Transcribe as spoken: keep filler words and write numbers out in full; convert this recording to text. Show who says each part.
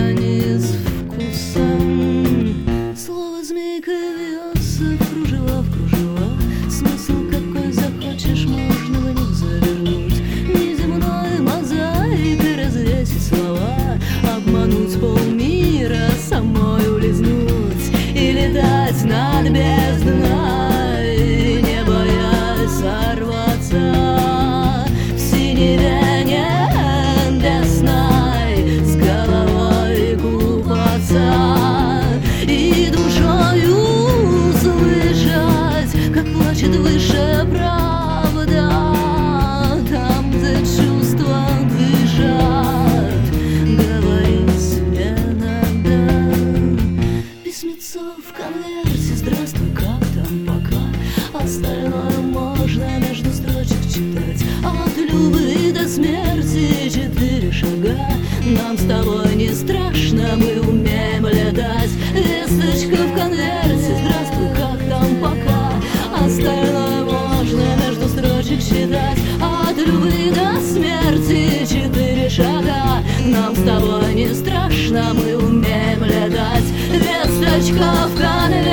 Speaker 1: грани с вкусом. Слово змейка вьется в кружева, в кружева. Смысл какой захочешь, можно в них завернуть. Неземной мозаикой развесить слова, обмануть полмира, самой улизнуть и летать над бездной, не боясь сорваться в синеве небесной, с головой купаться и душою слышать, как плачет выше правда, там, где чувства дышат, говорить не надо. Письмецо в конверте, здравствуй, как там, пока. Остальное можно между строчек читать. От любви до смерти четыре шага. Нам с тобой не страшно, мы умеем летать. Весточка в конверте, здравствуй, как там, пока. Остальное можно между строчек читать. От любви до смерти четыре шага. Нам с тобой не страшно, мы умеем летать. Весточка в конверте.